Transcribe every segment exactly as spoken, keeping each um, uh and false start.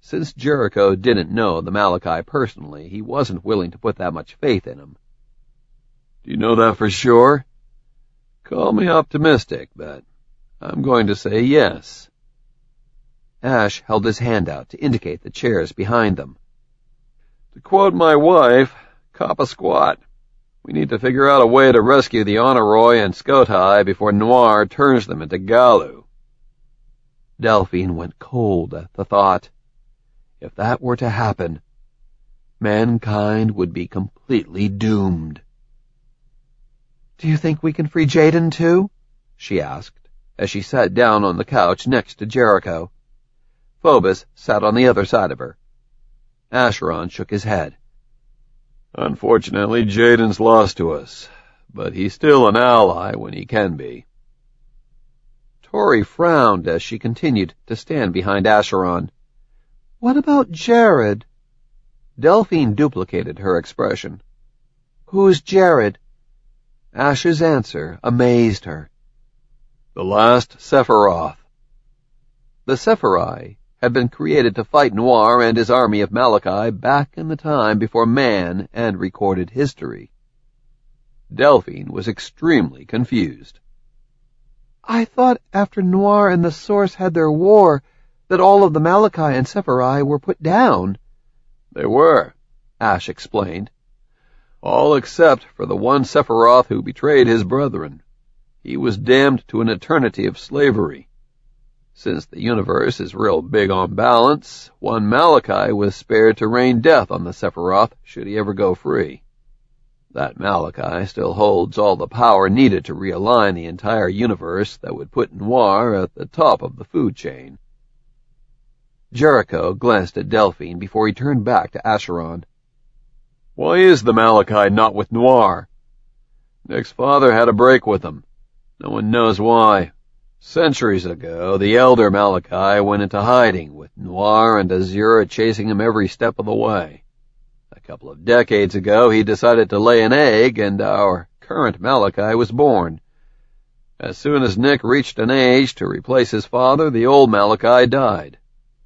Since Jericho didn't know the Malachi personally, he wasn't willing to put that much faith in him. Do you know that for sure? Call me optimistic, but I'm going to say yes. Ash held his hand out to indicate the chairs behind them. To quote my wife, cop a squat. We need to figure out a way to rescue the Honoroi and Skotai before Noir turns them into Galu. Delphine went cold at the thought. If that were to happen, mankind would be completely doomed. "Do you think we can free Jaden too?" she asked, as she sat down on the couch next to Jericho. Phobos sat on the other side of her. Acheron shook his head. Unfortunately, Jaden's lost to us, but he's still an ally when he can be. Tori frowned as she continued to stand behind Acheron. "What about Jared?" Delphine duplicated her expression. "Who's Jared?" Ash's answer amazed her. "The last Sephiroth." The Sephirai had been created to fight Noir and his army of Malachi back in the time before man and recorded history. Delphine was extremely confused. "I thought after Noir and the Source had their war, that all of the Malachi and Sephirai were put down." "They were," Ash explained. "All except for the one Sephiroth who betrayed his brethren. He was damned to an eternity of slavery. Since the universe is real big on balance, one Malachi was spared to rain death on the Sephiroth should he ever go free. That Malachi still holds all the power needed to realign the entire universe that would put Noir at the top of the food chain." Jericho glanced at Delphine before he turned back to Acheron. "Why is the Malachi not with Noir?" "Nick's father had a break with him. No one knows why. Centuries ago, the elder Malachi went into hiding, with Noir and Azura chasing him every step of the way. A couple of decades ago, he decided to lay an egg, and our current Malachi was born. As soon as Nick reached an age to replace his father, the old Malachi died."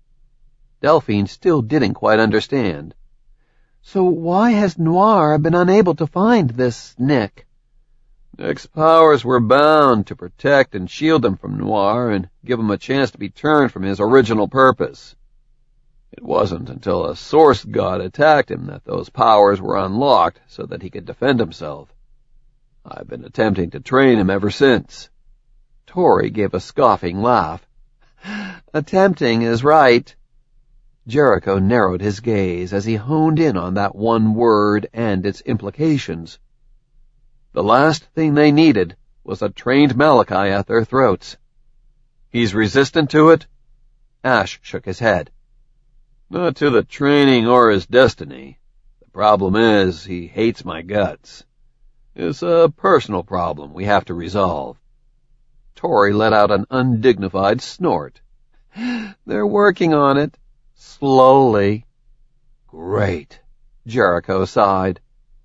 Delphine still didn't quite understand. "So why has Noir been unable to find this Nick?" "Nick's powers were bound to protect and shield him from Noir and give him a chance to be turned from his original purpose. It wasn't until a Source God attacked him that those powers were unlocked so that he could defend himself. I've been attempting to train him ever since." Tori gave a scoffing laugh. "Attempting is right." Jericho narrowed his gaze as he honed in on that one word and its implications. The last thing they needed was a trained Malachi at their throats. "He's resistant to it?" Ash shook his head. "Not to the training or his destiny. The problem is he hates my guts. It's a personal problem we have to resolve." Tori let out an undignified snort. "They're working on it. Slowly." "Great," Jericho sighed.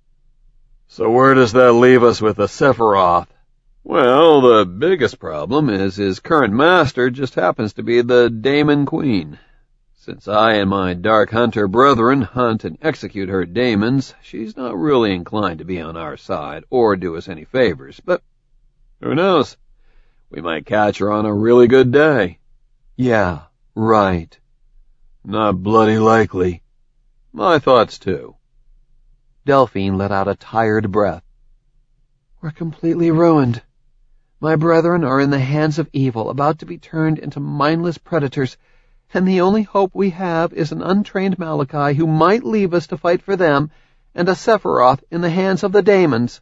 "So where does that leave us with the Sephiroth?" "Well, the biggest problem is his current master just happens to be the Daemon Queen. Since I and my Dark Hunter brethren hunt and execute her daemons, she's not really inclined to be on our side or do us any favors, but who knows? We might catch her on a really good day." "Yeah, right." "Not bloody likely." "My thoughts, too." Delphine let out a tired breath. "We're completely ruined. My brethren are in the hands of evil, about to be turned into mindless predators, and the only hope we have is an untrained Malachi who might leave us to fight for them, and a Sephiroth in the hands of the Daemons."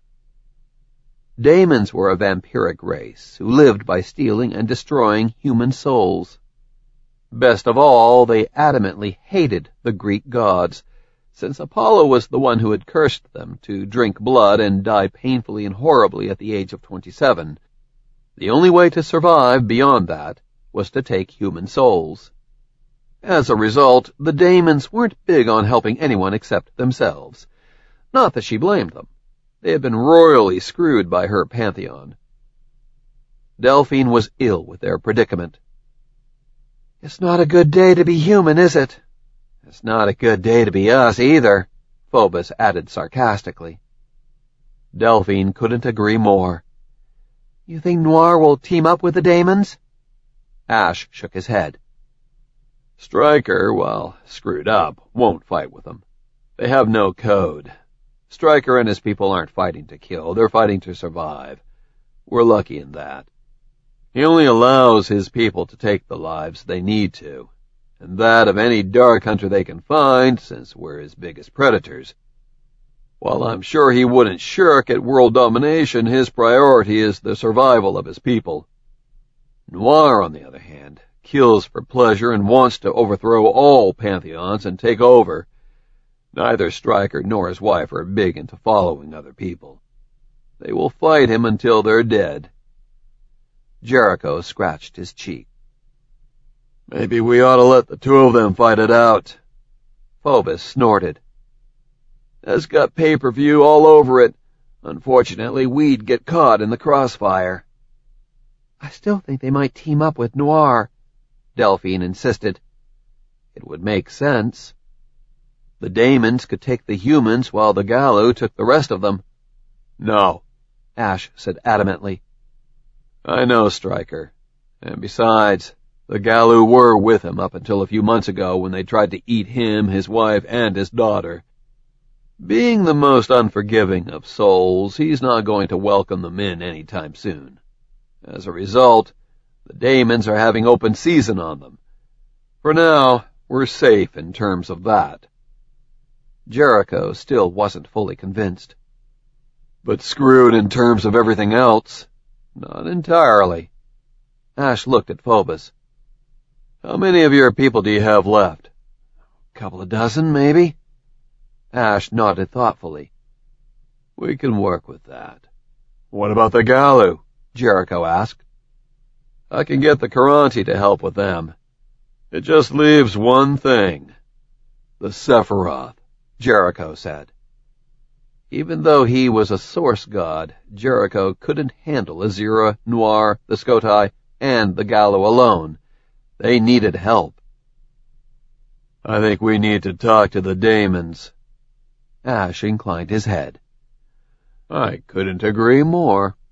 Daemons were a vampiric race who lived by stealing and destroying human souls. Best of all, they adamantly hated the Greek gods, since Apollo was the one who had cursed them to drink blood and die painfully and horribly at the age of twenty-seven. The only way to survive beyond that was to take human souls. As a result, the Daemons weren't big on helping anyone except themselves. Not that she blamed them. They had been royally screwed by her pantheon. Delphine was ill with their predicament. "It's not a good day to be human, is it?" It's not a good day to be us, either, Phobos added sarcastically. Delphine couldn't agree more. You think Noir will team up with the Daemons? Ash shook his head. Stryker, while screwed up, won't fight with them. They have no code. Stryker and his people aren't fighting to kill, they're fighting to survive. We're lucky in that. He only allows his people to take the lives they need to, and that of any Dark Hunter they can find, since we're his biggest predators. While I'm sure he wouldn't shirk at world domination, his priority is the survival of his people. Noir, on the other hand, kills for pleasure and wants to overthrow all pantheons and take over. Neither Stryker nor his wife are big into following other people. They will fight him until they're dead. Jericho scratched his cheek. Maybe we ought to let the two of them fight it out. Phobos snorted. That's got pay-per-view all over it. Unfortunately, we'd get caught in the crossfire. I still think they might team up with Noir, Delphine insisted. It would make sense. The Daemons could take the humans while the Gallo took the rest of them. No, Ash said adamantly. I know Stryker. And besides, the Gallo were with him up until a few months ago when they tried to eat him, his wife, and his daughter. Being the most unforgiving of souls, he's not going to welcome them in any time soon. As a result, the Daemons are having open season on them. For now, we're safe in terms of that. Jericho still wasn't fully convinced. But screwed in terms of everything else? Not entirely. Ash looked at Phobos. How many of your people do you have left? A couple of dozen, maybe? Ash nodded thoughtfully. We can work with that. What about the Gallo? Jericho asked. I can get the Caranti to help with them. It just leaves one thing. The Sephiroth, Jericho said. Even though he was a source god, Jericho couldn't handle Azura, Noir, the Skotai, and the Gallo alone. They needed help. I think we need to talk to the Daemons. Ash inclined his head. I couldn't agree more.